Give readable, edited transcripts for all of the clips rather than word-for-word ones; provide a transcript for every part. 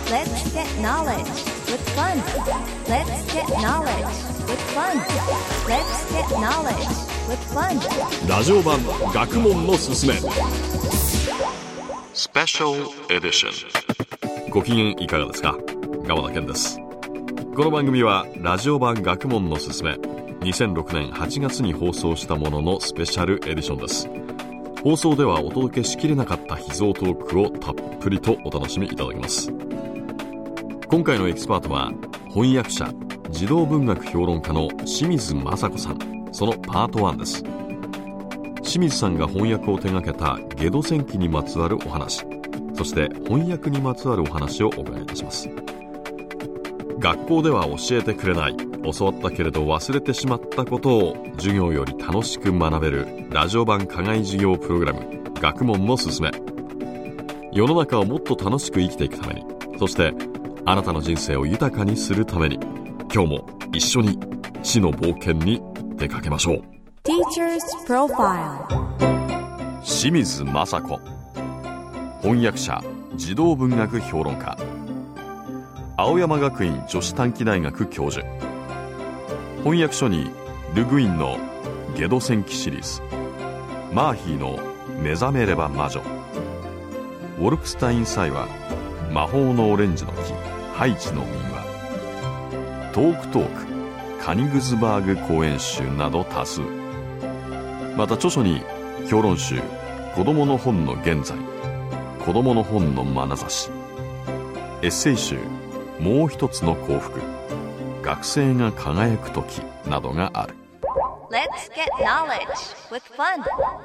Let's get knowledge with fun. Let's get knowledge with fun. Let's get knowledge with fun. ラジオ版学問のすすめスペシャルエディション。ご機嫌いかがですか？川田健です。この番組はラジオ版学問のすすめ2006年8月に放送したもののスペシャルエディションです。放送ではお届けしきれなかった秘蔵トークをたっぷりとお楽しみいただきます。今回のエキスパートは翻訳者、児童文学評論家の清水雅子さん。そのパート1です。清水さんが翻訳を手掛けたゲド戦記にまつわるお話、そして翻訳にまつわるお話をお伺いいたします。学校では教えてくれない、教わったけれど忘れてしまったことを授業より楽しく学べるラジオ版課外授業プログラム、学問のすすめ。世の中をもっと楽しく生きていくために、そしてあなたの人生を豊かにするために、今日も一緒に死の冒険に出かけましょう。 Teacher's Profile。 清水雅子、翻訳者、児童文学評論家、青山学院女子短期大学教授。翻訳書にルグインのゲド戦記シリーズ、マーヒーの目覚めれば魔女、ウォルクスタイン祭話、魔法のオレンジの木、ハイチの民話、トークトーク、カニグズバーグ講演集など多数。また著書に評論集、子供の本の現在、子供の本の眼差し、エッセイ集、もう一つの幸福、学生が輝く時などがある。 Let's get knowledge with fun。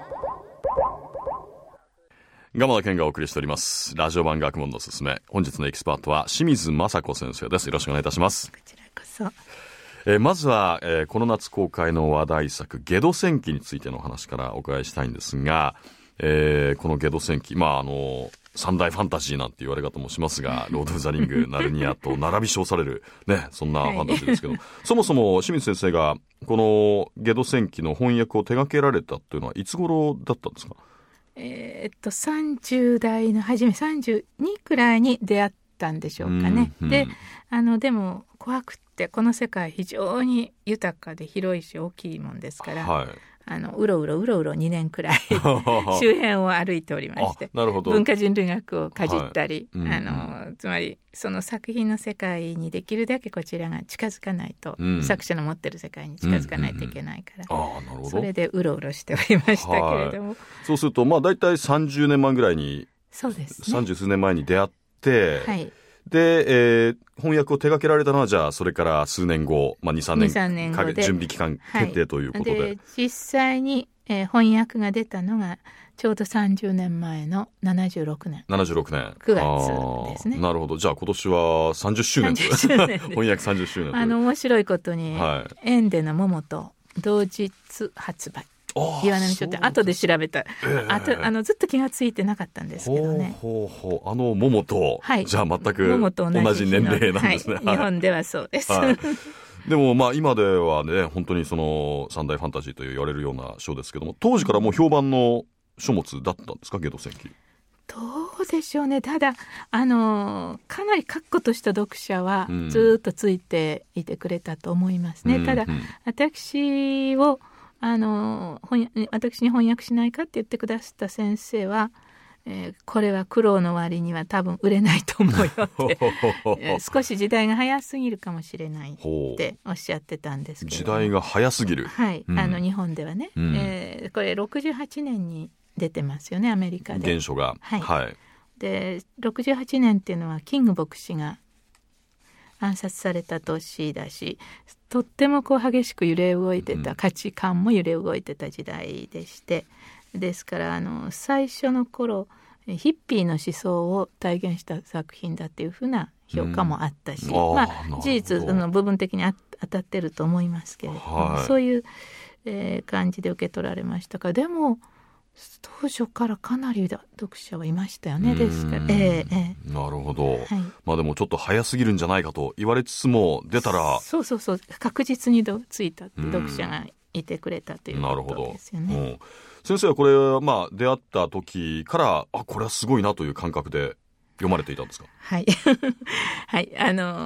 蒲田健がお送りしておりますラジオ版学問のすすめ。本日のエキスパートは清水雅子先生です。よろしくお願いいたします。 こちらこそ。 まずは、この夏公開の話題作ゲド戦記についてのお話からお伺いしたいんですが、このゲド戦記、三大ファンタジーなんて言われ方もしますが、ロード・オブ・ザ・リング、ナルニアと並び称される、ね、そんなファンタジーですけど、そもそも清水先生がこのゲド戦記の翻訳を手掛けられたというのはいつ頃だったんですか ？30代の初め、32くらいに出会ったんでしょうかね。で、でも怖くってこの世界非常に豊かで広いし大きいもんですから、はい、うろうろ2年くらい周辺を歩いておりまして、なるほど、文化人類学をかじったり、はい、つまりその作品の世界にできるだけこちらが近づかないと、作者の持ってる世界に近づかないといけないから、なるほど、それでうろうろしておりましたけれども、はい、 そうするとだいたい30年前ぐらいに、 そうですね、 30数年前に出会って、はい、で、翻訳を手掛けられたのはじゃあそれから数年後、2、3年後で準備期間決定ということで、 で実際に、翻訳が出たのがちょうど30年前の76年9月ですね。 なるほど。じゃあ今年は30周年と翻訳30周年と面白いことに、はい、エンデの桃と同日発売。岩波書店、後で調べた、ずっと気がついてなかったんですけどね。 桃と、はい、じゃあ全く同じ年齢なんですね。 はい、日本ではそうです。はい、 でも今ではね、本当にその三大ファンタジーと言われるような書ですけども、当時からもう評判の書物だったんですか、ゲド戦記。 どうでしょうね。ただかなり確固とした読者はずっとついていてくれたと思いますね。ただ私を私に翻訳しないかって言ってくださった先生は、これは苦労の割には多分売れないと思うよって少し時代が早すぎるかもしれないっておっしゃってたんですけど、 時代が早すぎる、 はい、日本ではね、これ68年に出てますよね、アメリカで原書が、 はいはい、で68年っていうのはキング牧師が暗殺された年だし、とっても激しく揺れ動いてた、価値観も揺れ動いてた時代でして、ですから最初の頃ヒッピーの思想を体現した作品だっていうふうな評価もあったし、事実部分的に当たってると思いますけれども、そういう、感じで受け取られましたから、でも当初からかなり読者はいましたよね。ですから、なるほど、はい、でもちょっと早すぎるんじゃないかと言われつつも、出たらそう確実についたって読者がいてくれたということですよね。なるほど。 先生はこれ、出会った時からこれはすごいなという感覚で読まれていたんですか？ はいはい、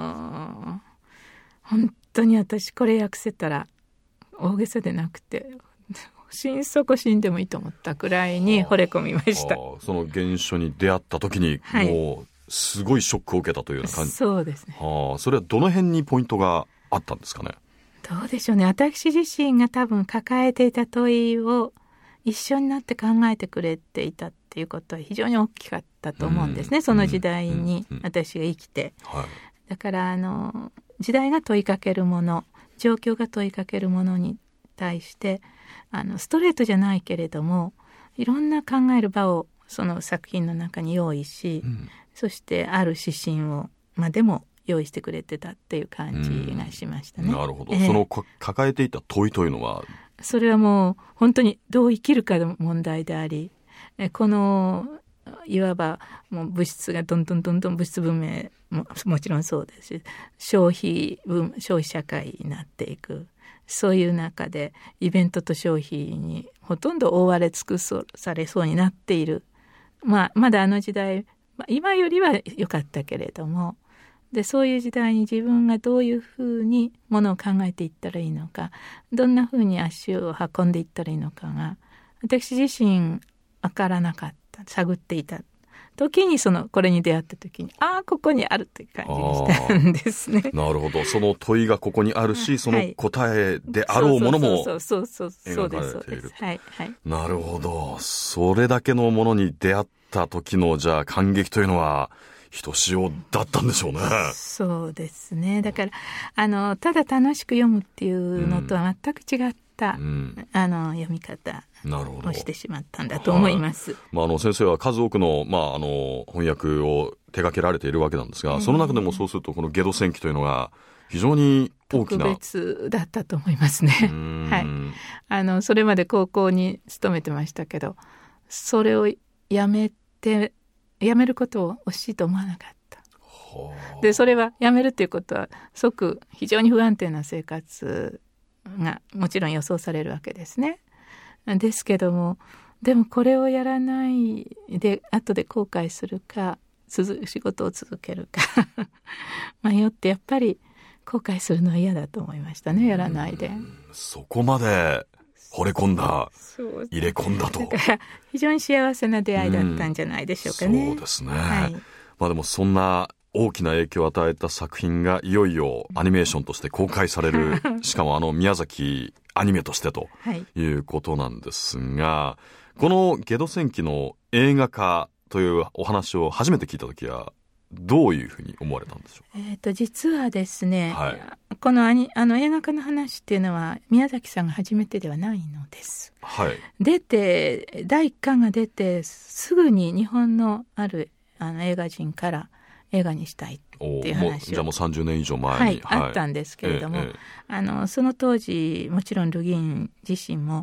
本当に私これ訳せたら大げさでなくて心底死んでもいいと思ったくらいに惚れ込みました。 その原書に出会った時に、もうすごいショックを受けたというような感じ。 そうですね。 それはどの辺にポイントがあったんですかね？ どうでしょうね。私自身が多分抱えていた問いを一緒になって考えてくれていたっていうことは非常に大きかったと思うんですね、その時代に私が生きて、だから時代が問いかけるもの、状況が問いかけるものに対してストレートじゃないけれどもいろんな考える場をその作品の中に用意し、そしてある指針をでも用意してくれてたっていう感じがしましたね。 なるほど、その抱えていた問いというのは、それはもう本当にどう生きるかの問題であり、このいわばもう物質がどんどん物質文明 もちろんそうですし、消費社会になっていく、そういう中でイベントと消費にほとんど覆われ尽くされそうになっている、まだあの時代、今よりは良かったけれども、でそういう時代に自分がどういうふうにものを考えていったらいいのか、どんなふうに足を運んでいったらいいのかが私自身分からなかった、探っていた時にこれに出会った時にここにあるという感じがしたんですね。 なるほど、その問いがここにあるし、その答えであろうものも描かれている。なるほど、それだけのものに出会った時のじゃあ感激というのはひとしおだったんでしょうね。 そうですね。だからただ楽しく読むっていうのとは全く違った、読み方をしてしまったんだと思います。 先生は数多くの、翻訳を手掛けられているわけなんですが、その中でもそうするとこのゲド戦記というのが非常に大きな特別だったと思いますね。それまで高校に勤めてましたけど、それをやめることを惜しいと思わなかった。でそれはやめるということは即非常に不安定な生活がもちろん予想されるわけですね。ですけども、でもこれをやらないで後で後悔するか仕事を続けるか迷って、やっぱり後悔するのは嫌だと思いましたね、やらないで。 そこまで惚れ込んだ、入れ込んだと。 だから非常に幸せな出会いだったんじゃないでしょうかね。 そうですね。でもそんな大きな影響を与えた作品がいよいよアニメーションとして公開されるしかも宮崎アニメとしてということなんですが、このゲド戦記の映画化というお話を初めて聞いた時はどういうふうに思われたんでしょう？ 実はですね、この映画化の話っていうのは宮崎さんが初めてではないのです。出て第1巻が出てすぐに日本のある映画人から映画にしたいっていう話を、 じゃあもう30年以上前に、 あったんですけれども、その当時もちろんルギン自身も、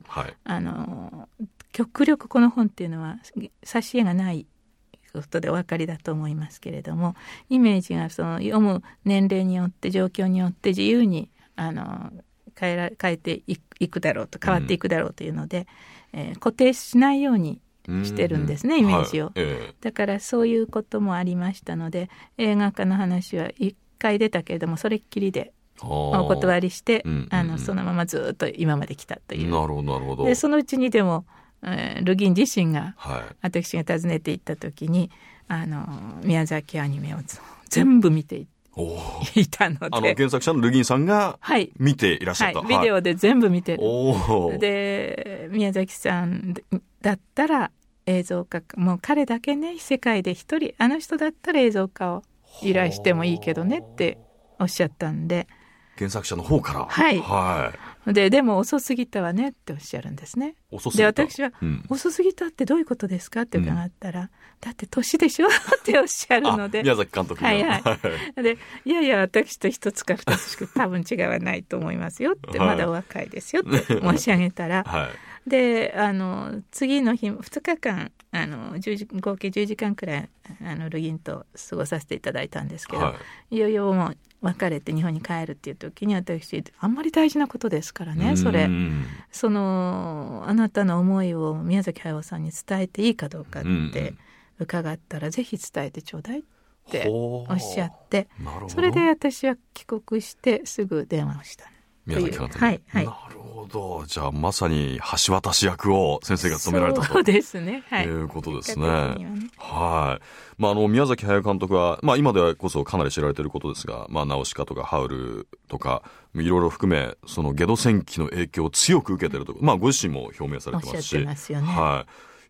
極力この本っていうのは挿絵がないことでお分かりだと思いますけれども、イメージが読む年齢によって状況によって自由に変えていくだろうと、変わっていくだろうというので、固定しないようにしてるんですね、イメージを。だからそういうこともありましたので、映画化の話は1回出たけれどもそれっきりでお断りして、そのままずっと今まで来たという。 なるほど。 でそのうちにでもルギン自身が、私が訪ねて行った時に宮崎アニメを全部見ていたので、 原作者のルギンさんが見ていらっしゃった、 ビデオで全部見てる。で宮崎さんだったら映像化、もう彼だけね、世界で一人あの人だったら映像化を依頼してもいいけどねっておっしゃったんで、 原作者の方から、 でも遅すぎたわねっておっしゃるんですね。で私は、遅すぎたってどういうことですかって伺ったら、だって年でしょっておっしゃるので、 宮崎監督がでいや私と一つか二つしか多分違わないと思いますよって、まだお若いですよって申し上げたら、で次の日2日間合計10時間くらいルギンと過ごさせていただいたんですけど、いよいよもう別れて日本に帰るっていう時に、私あんまり大事なことですからね、あなたの思いを宮崎駿さんに伝えていいかどうかって伺ったらぜひ伝えてちょうだいってほうおっしゃって、 なるほど。 それで私は帰国してすぐ電話をした宮崎監督、 はいはい、 なるほど。じゃあまさに橋渡し役を先生が務められたとそうですね、はい、 いうことですね。 ね、 はい。宮崎駿監督は、今ではこそかなり知られていることですが、ナウシカとかハウルとかいろいろ含め、そのゲド戦記の影響を強く受けていると、ご自身も表明されてますし、 おっしゃってますよね。 はい、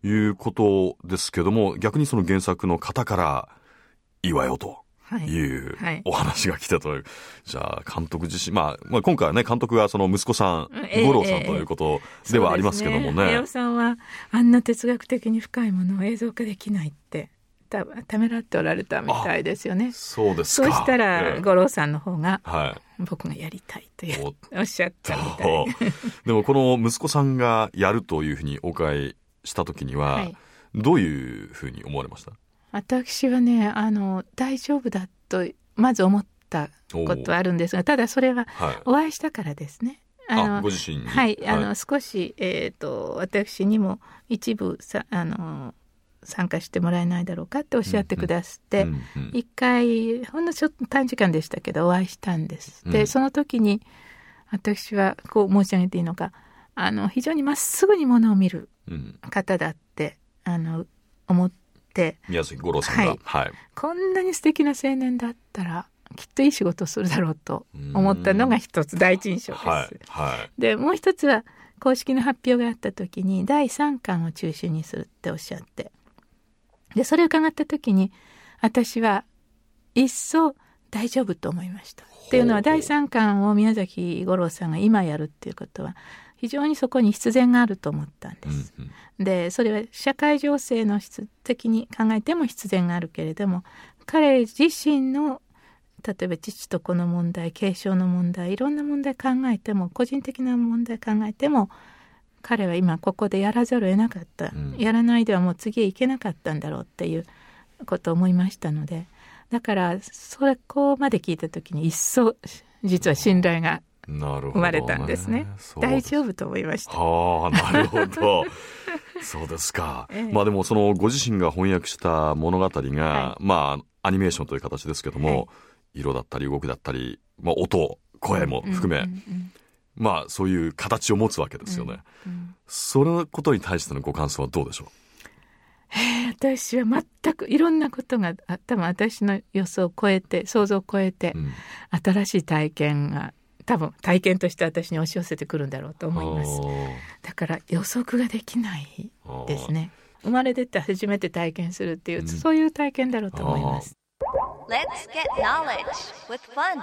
いうことですけども、逆にその原作の方からいいわよというお話が来たという、はいはい、じゃあ監督自身、今回はね、監督がその息子さん、五郎さんということではありますけどもね。 駿さんはあんな哲学的に深いものを映像化できないってためらっておられたみたいですよね。 そうですか。 そうしたら五郎さんの方が、僕がやりたいとおっしゃったみたいでもこの息子さんがやるというふうにお伺いした時には、どういうふうに思われました？ 私はね、大丈夫だとまず思ったことあるんですが、ただそれはお会いしたからですね。 ご自身に、 少し、私にも一部参加してもらえないだろうかっておっしゃってくださって、一回ほんのちょっと短時間でしたけどお会いしたんです。でその時に私はこう申し上げていいのか、非常にまっすぐにものを見る方だって、思って、 宮崎五郎さんが、 こんなに素敵な青年だったらきっといい仕事をするだろうと思ったのが一つ第一印象です。でもう一つは公式の発表があった時に第3巻を中心にするっておっしゃって、でそれを伺った時に私は一層大丈夫と思いました。っていうのは第3巻を宮崎五郎さんが今やるっていうことは非常にそこに必然があると思ったんです。でそれは社会情勢の質的に考えても必然があるけれども、彼自身の例えば父と子の問題、継承の問題、いろんな問題考えても、個人的な問題考えても、彼は今ここでやらざるを得なかった、やらないではもう次へ行けなかったんだろうっていうことを思いましたので、だからそこまで聞いた時に一層実は信頼が生まれたんですね。大丈夫と思いました。 なるほどそうですか。でもそのご自身が翻訳した物語が、アニメーションという形ですけども、色だったり動きだったり、音、声も含め、そういう形を持つわけですよね。そのことに対してのご感想はどうでしょう？ 私は全くいろんなことが多分私の予想を超えて、想像を超えて、新しい体験が多分体験として私に押し寄せてくるんだろうと思います。だから予測ができないですね。生まれてって初めて体験するっていう、そういう体験だろうと思います。 Let's get knowledge with fun.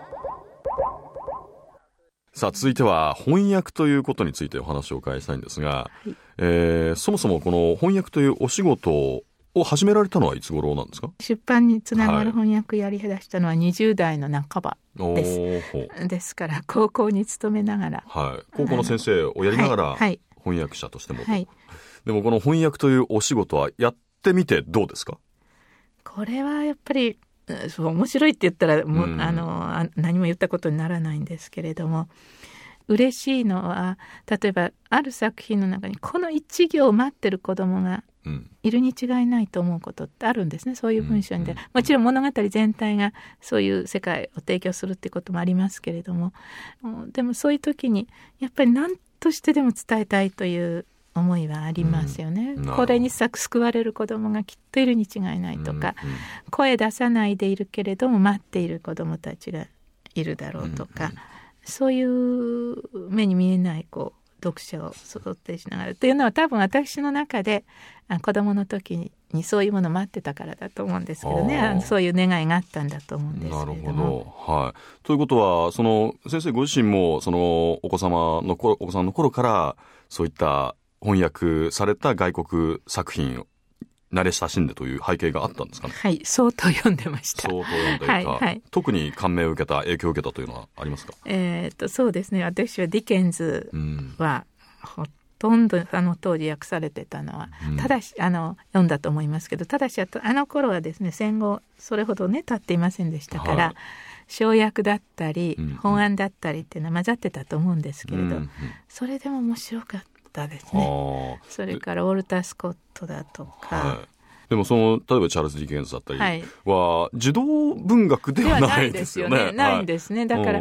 さあ続いては翻訳ということについてお話を伺いしたいんですが、そもそもこの翻訳というお仕事を始められたのはいつ頃なんですか？ 出版につながる翻訳やり出したのは20代の半ばです。ですから高校に勤めながら、 高校の先生をやりながら翻訳者としても、でもこの翻訳というお仕事はやってみてどうですか？ これはやっぱり面白いって言ったら何も言ったことにならないんですけれども、嬉しいのは例えばある作品の中にこの一行を待ってる子供がいるに違いないと思うことってあるんですね。そういう文章で、もちろん物語全体がそういう世界を提供するってこともありますけれども、でもそういう時にやっぱり何としてでも伝えたいという思いはありますよね。これに救われる子供がきっといるに違いないとか、声出さないでいるけれども待っている子供たちがいるだろうとか、そういう目に見えない読者を育てしながらっていうのは多分私の中で子供の時にそういうものを待ってたからだと思うんですけどね。そういう願いがあったんだと思うんですけれども。 なるほど。ということはその先生ご自身もそのお子さんの頃からそういった翻訳された外国作品を慣れ親しんでという背景があったんですかね？ 相当読んでました。 相当読んでいた、特に感銘を受けた、影響を受けたというのはありますか？ そうですね。私はディケンズはほとんど当時訳されてたのは、ただし読んだと思いますけど、ただし頃はですね、戦後それほどね経っていませんでしたから、小訳だったり本案だったりっていうのは混ざってたと思うんですけれど、それでも面白かったですね。それからウォルター・スコットだとか、 でも例えばチャールズ・ディケンズだったりは、児童文学ではないですよね。 ないんですね。だから、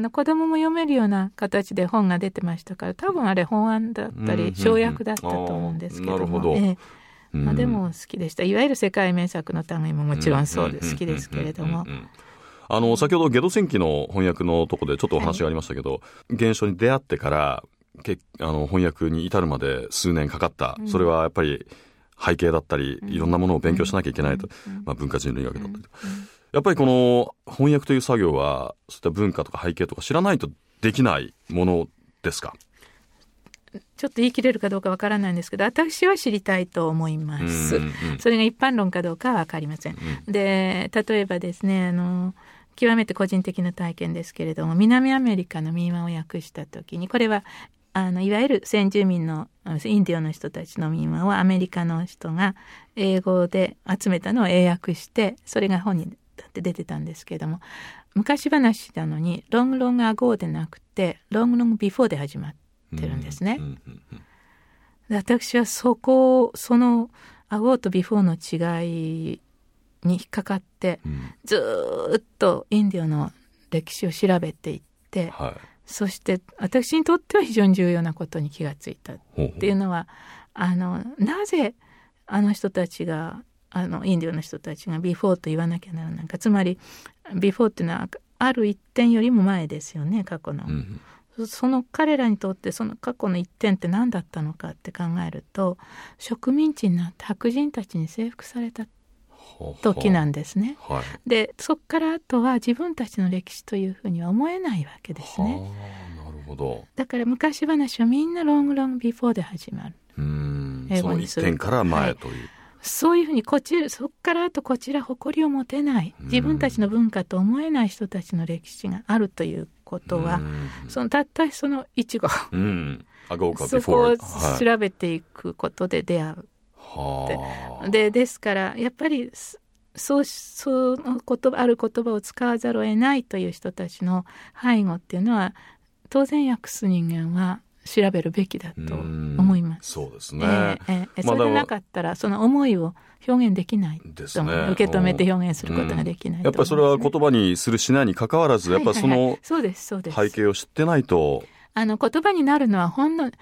子供も読めるような形で本が出てましたから、多分あれ本案だったり生訳だったと思うんですけども、なるほど。でも好きでした。いわゆる世界名作の類ももちろんそうで好きですけれども、 先ほどゲド戦記の翻訳のとこでちょっとお話がありましたけど、原書に出会ってから翻訳に至るまで数年かかった、それはやっぱり背景だったりいろんなものを勉強しなきゃいけないと、文化人類学だったり、やっぱりこの翻訳という作業はそういった文化とか背景とか知らないとできないものですか？ ちょっと言い切れるかどうかわからないんですけど、私は知りたいと思います。それが一般論かどうかはわかりません。で、例えばですね、極めて個人的な体験ですけれども、南アメリカの民話を訳した時に、これはいわゆる先住民のインディオの人たちの民話をアメリカの人が英語で集めたのを英訳して、それが本に出てたんですけれども、昔話なのにロングロングアゴーでなくてロングロングビフォーで始まってるんですね。で、私はそのアゴーとビフォーの違いに引っかかって、ずっとインディオの歴史を調べていって、そして私にとっては非常に重要なことに気がついたっていうのは、なぜあの人たちがインディオの人たちがビフォーと言わなきゃならないか。つまりビフォーっていうのはある一点よりも前ですよね、過去の。その彼らにとってその過去の一点って何だったのかって考えると、植民地になって白人たちに征服された時なんですね。で、そこからあとは自分たちの歴史というふうには思えないわけですね。 なるほど。 だから昔話はみんなロングロングビフォーで始まる。 その一点から前という、 そういうふうにそこからあとこちら誇りを持てない、自分たちの文化と思えない人たちの歴史があるということは、たったその一語、そこを調べていくことで出会う。ですからやっぱりそのある言葉を使わざるを得ないという人たちの背後っていうのは、当然訳す人間は調べるべきだと思います。 そうですね。 それでなかったらその思いを表現できないと思う。受け止めて表現することができないと思いますね。 やっぱりそれは言葉にするしないに関わらず、やっぱりその背景を知ってないと。 言葉になるのはほんの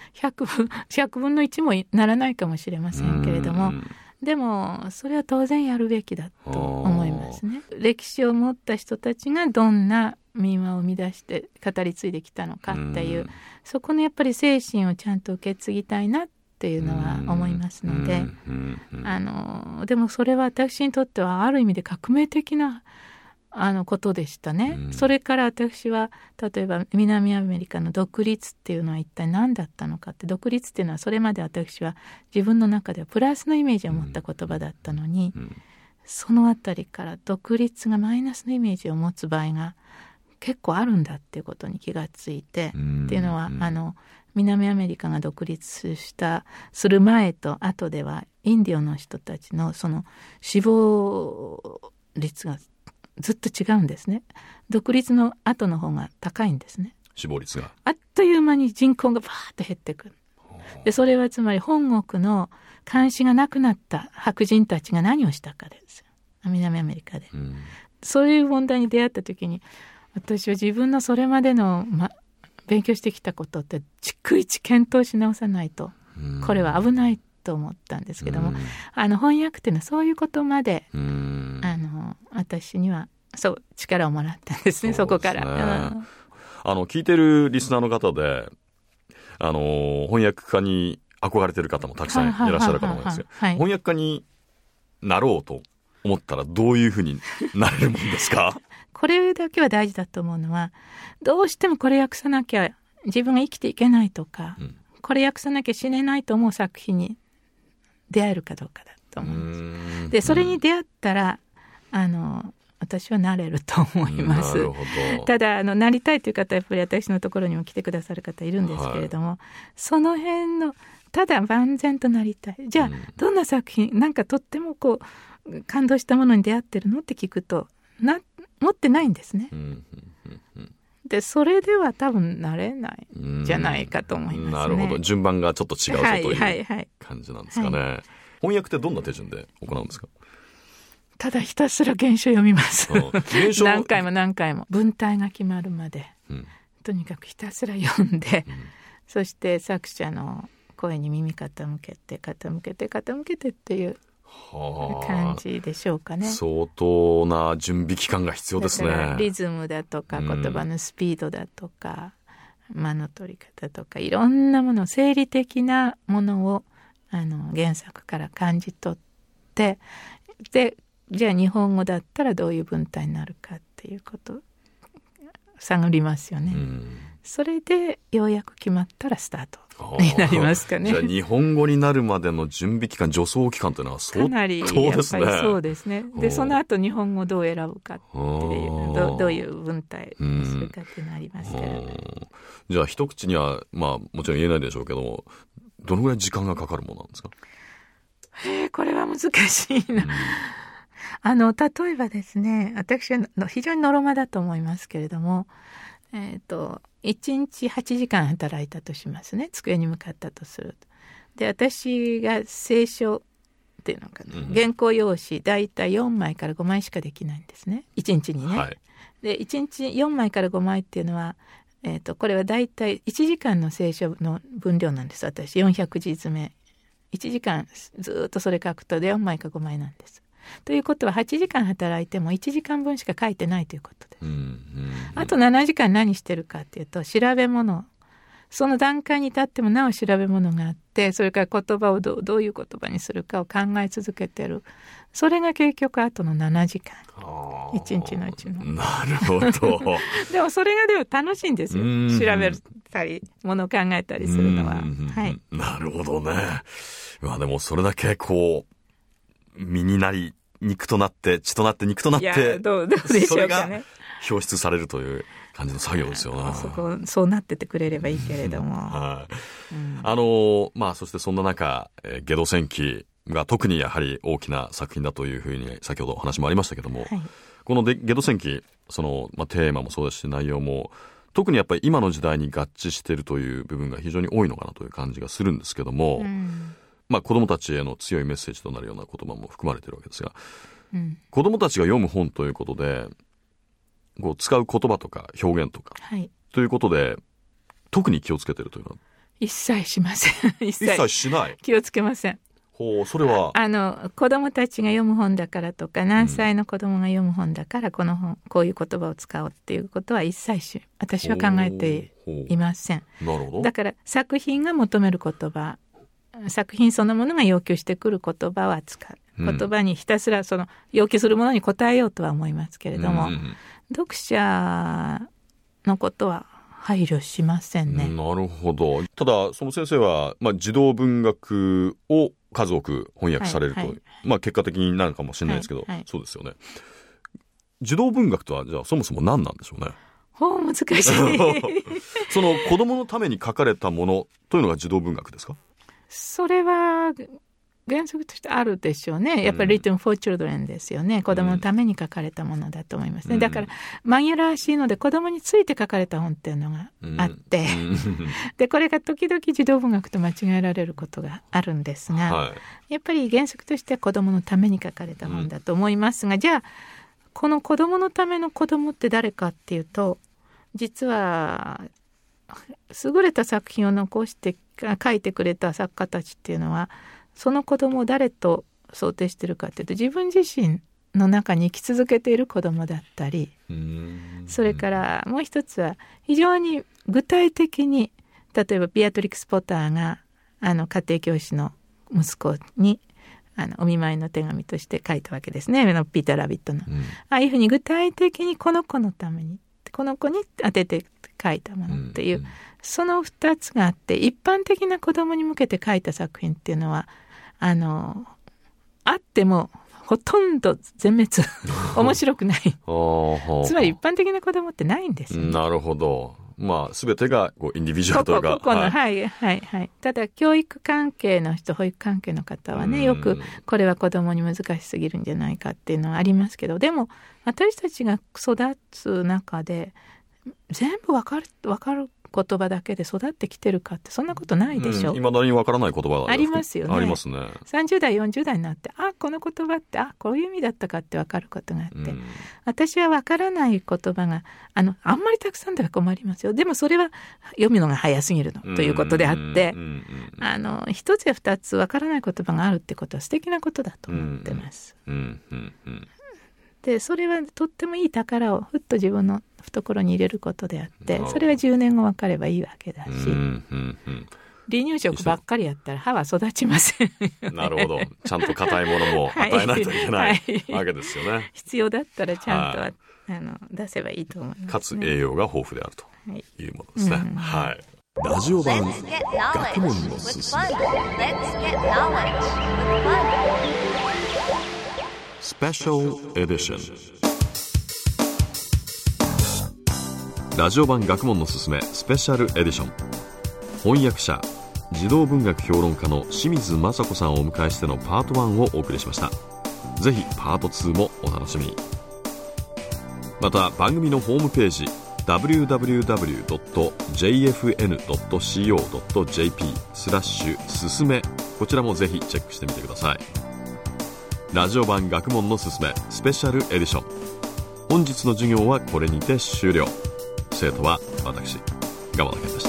100分の1もならないかもしれませんけれども、でもそれは当然やるべきだと思いますね。歴史を持った人たちがどんな民話を生み出して語り継いできたのかっていう、そこのやっぱり精神をちゃんと受け継ぎたいなっていうのは思いますので、でもそれは私にとってはある意味で革命的なことでしたね。それから私は例えば南アメリカの独立っていうのは一体何だったのかって、独立っていうのはそれまで私は自分の中ではプラスのイメージを持った言葉だったのに、そのあたりから独立がマイナスのイメージを持つ場合が結構あるんだっていうことに気がついて、っていうのは南アメリカが独立する前と後ではインディオの人たちのその死亡率がずっと違うんですね。独立の後の方が高いんですね。 死亡率があっという間に人口がバーッと減ってくる。で、それはつまり本国の監視がなくなった白人たちが何をしたかですよ、南アメリカで。そういう問題に出会った時に、私は自分のそれまでの、勉強してきたことって逐一検討し直さないと、これは危ないと思ったんですけども、翻訳っていうのはそういうことまで私にはそう力をもらったんですね。そこから、 聞いてるリスナーの方で翻訳家に憧れてる方もたくさんいらっしゃるかと思いますが、翻訳家になろうと思ったらどういうふうになれるもんですか？ これだけは大事だと思うのは、どうしてもこれ訳さなきゃ自分が生きていけないとか、これ訳さなきゃ死ねないと思う作品に出会えるかどうかだと思うんです。で、それに出会ったら私はなれると思います。ただなりたいという方はやっぱり私のところにも来てくださる方いるんですけれども、その辺のただ万全となりたい、じゃあどんな作品なんかとっても感動したものに出会ってるのって聞くと持ってないんですね。で、それでは多分なれないんじゃないかと思いますね。 なるほど。順番がちょっと違うぞという感じなんですかね。 翻訳ってどんな手順で行うんですか？ ただひたすら原書読みます。 原書何回も何回も文体が決まるまで、とにかくひたすら読んで、そして作者の声に耳傾けてっていう感じでしょうかね。 相当な準備期間が必要ですね。 だからリズムだとか言葉のスピードだとか、間の取り方とかいろんなもの、生理的なものを原作から感じ取って、でじゃあ日本語だったらどういう文体になるかっていうことを探りますよね。それでようやく決まったらスタートになりますかね。 じゃあ日本語になるまでの準備期間、助走期間というのは相当ですね。 かなりやっぱりそうですね。でその後日本語をどう選ぶかっていうどういう文体にするかっていうのありますから、 じゃあ一口にはもちろん言えないでしょうけども、どのぐらい時間がかかるものなんですか？ これは難しいな。例えばですね、私は非常にのろまだと思いますけれども、1日8時間働いたとしますね。机に向かったとすると。で、私が清書っていうのかな、原稿用紙だいたい4枚から5枚しかできないんですね。1日にね。はい、で、1日4枚から5枚っていうのは、これはだいたい1時間の清書の分量なんです。私400字詰め。1時間ずっとそれ書くと4枚か5枚なんです。ということは8時間働いても1時間分しか書いてないということです。あと7時間何してるかっていうと、調べ物、その段階に至ってもなお調べ物があって、それから言葉をどういう言葉にするかを考え続けてる。それが結局あとの7時間、1日のうちの。 なるほど。 でもそれがでも楽しいんですよ。調べたり物を考えたりするのは。はい、 なるほどね。でもそれだけ身になり肉となって血となって肉となって、いやどうでしょうかね。 表出されるという感じの作業ですよね。 そうなっててくれればいいけれども、 はい。そしてそんな中、ゲド戦記が特にやはり大きな作品だというふうに先ほどお話もありましたけども、はい、このゲド戦記、テーマもそうですし内容も特にやっぱり今の時代に合致しているという部分が非常に多いのかなという感じがするんですけども、子供たちへの強いメッセージとなるような言葉も含まれているわけですが、子供たちが読む本ということで使う言葉とか表現とか、はい、ということで特に気をつけているというのは？ 一切しません。一切しない。 気をつけません。 それは子供たちが読む本だからとか、何歳の子供が読む本だからこの本こういう言葉を使おうっていうことは一切私は考えていません。 なるほど。 だから作品が求める言葉、作品そのものが要求してくる言葉は使う。言葉にひたすらその要求するものに応えようとは思いますけれども、読者のことは配慮しませんね。 なるほど。ただその先生は、児童文学を数多く翻訳されると、結果的になるかもしれないですけど、そうですよね。児童文学とはじゃあそもそも何なんでしょうね。 難しい。 その子供のために書かれたものというのが児童文学ですか？ それは原則としてあるでしょうね。やっぱり Written for Children ですよね。子供のために書かれたものだと思いますね。だから紛らわしいので子供について書かれた本っていうのがあって、でこれが時々児童文学と間違えられることがあるんですが、やっぱり原則としては子供のために書かれた本だと思いますが、じゃあこの子供のための子供って誰かっていうと、実は優れた作品を残して書いてくれた作家たちっていうのは、その子供を誰と想定しているかというと、自分自身の中に生き続けている子供だったり、それからもう一つは非常に具体的に、例えばビアトリックス・ポターが家庭教師の息子にお見舞いの手紙として書いたわけですね。ピーター・ラビットの、ああいうふうに具体的にこの子のために、この子に当てて書いたものっていう、その2つがあって、一般的な子供に向けて書いた作品っていうのはあってもほとんど全滅面白くないつまり一般的な子供ってないんですよ、ね。 なるほど。全てがインディビジュアルというか、 ただ教育関係の人、保育関係の方はね、よくこれは子供に難しすぎるんじゃないかっていうのはありますけど、でも私たちが育つ中で全部わかる言葉だけで育ってきてるかってそんなことないでしょ。 未だにわからない言葉がありますよね。 ありますね。 30代40代になってこの言葉ってこういう意味だったかってわかることがあって、私はわからない言葉があんまりたくさんでは困りますよ。でもそれは読むのが早すぎるのということであって、一つや二つわからない言葉があるってことは素敵なことだと思ってます。でそれはとってもいい宝をふっと自分の懐に入れることであって、それは10年後分かればいいわけだし、離乳食ばっかりやったら歯は育ちませんよね。なるほど。 ちゃんと硬いものも与えないといけないわけですよね。 必要だったらちゃんと、出せばいいと思います、ね。 かつ栄養が豊富であるというものですね。はい。ラジオ版学問のすすめスペシャルエディション。ラジオ版学問のすすめスペシャルエディション。翻訳者児童文学評論家の清水雅子さんをお迎えしてのパート1をお送りしました。ぜひパート2もお楽しみに。また番組のホームページ www.jfn.co.jp すすめ、こちらもぜひチェックしてみてください。ラジオ版学問のすすめスペシャルエディション。本日の授業はこれにて終了。生徒は私、蒲田健でした。